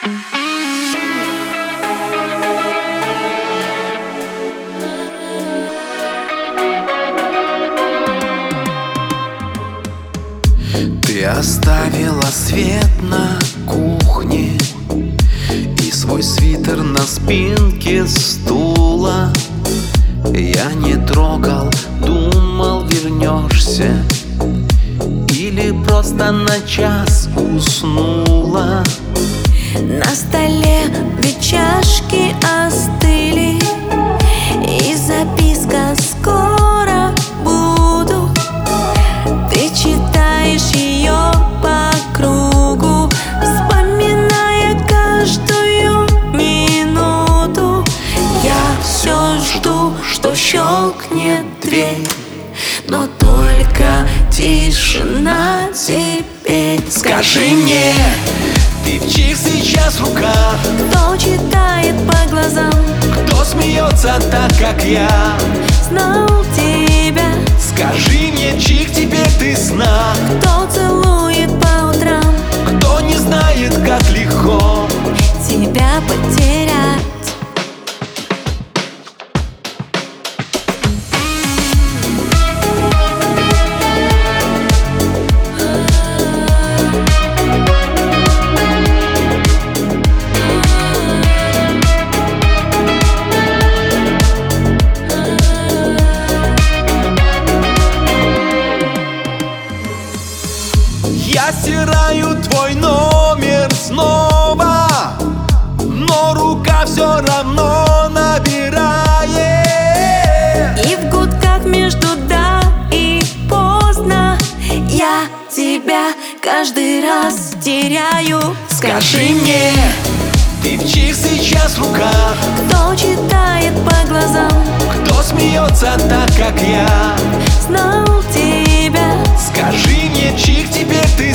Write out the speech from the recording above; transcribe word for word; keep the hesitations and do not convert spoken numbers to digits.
Ты оставила свет на кухне и свой свитер на спинке стула. Я не трогал, думал, вернешься или просто на час уснула. На столе две чашки остыли, и записка «Скоро буду». Ты читаешь ее по кругу, вспоминая каждую минуту. Я все жду, что щелкнет дверь, но только тишина теперь. Скажи мне, ты в чьих сейчас руках? Кто читает по глазам? Кто смеется так, как я? Знал тебя. Скажи мне, чьих теперь ты снах? Кто целует по утрам? Кто не знает, как легко тебя потерять? Я стираю твой номер снова, но рука все равно набирает. И в гудках между да и поздно я тебя каждый раз теряю. Скажи мне, ты в чьих сейчас руках? Кто читает по глазам? Кто смеется так, как я? Знал тебя. Скажи мне, чьих теперь ты